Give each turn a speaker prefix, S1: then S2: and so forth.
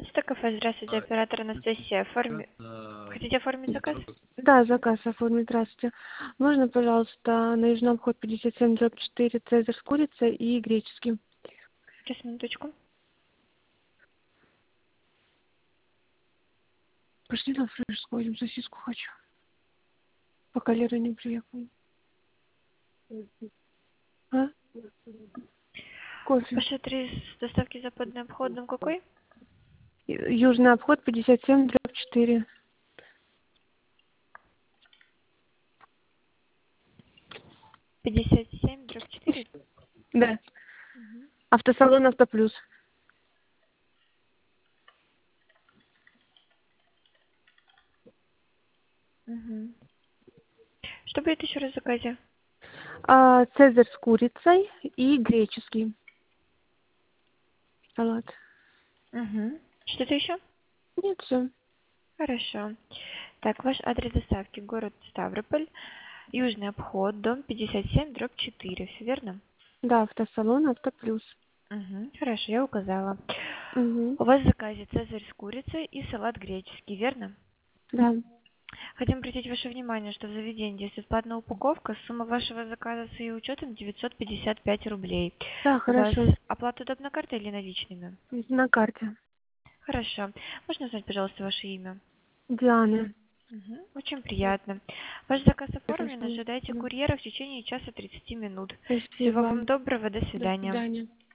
S1: 11 кафе, здравствуйте, оператор Анастасия. Хотите оформить заказ?
S2: Да, заказ оформить, здравствуйте. Можно, пожалуйста, на Южный обход 57/4 цезарь с курицей и греческим.
S1: Сейчас, минуточку.
S2: Пошли на фреш сходим, сосиску хочу. Пока Лера не приехала. А? Кофе.
S1: Ваш адрес доставки западным обходом какой?
S2: Южный обход 57/4.
S1: 57/4?
S2: Да.
S1: Угу.
S2: Автосалон Автоплюс.
S1: Угу. Что будет еще раз в заказе?
S2: Цезарь с курицей и греческий салат.
S1: Угу. Что-то еще?
S2: Нет, все.
S1: Хорошо. Так, ваш адрес доставки, город Ставрополь, Южный обход, дом 57/4, все верно?
S2: Да, автосалон Автоплюс.
S1: Угу. Хорошо, я указала.
S2: Угу.
S1: У вас в заказе цезарь с курицей и салат греческий, верно?
S2: Да.
S1: Хотим обратить ваше внимание, что в заведении есть бесплатная упаковка. Сумма вашего заказа с ее учетом 955 рублей.
S2: Да,
S1: У вас
S2: хорошо.
S1: оплата удобна картой или наличными?
S2: На карте.
S1: Хорошо. Можно узнать, пожалуйста, ваше имя?
S2: Диана.
S1: Мгм. Очень приятно. Ваш заказ оформлен.
S2: Конечно.
S1: Ожидайте
S2: Да.
S1: курьера в течение часа 30 минут. Всего
S2: Спасибо.
S1: вам доброго. До
S2: До
S1: свидания.
S2: свидания.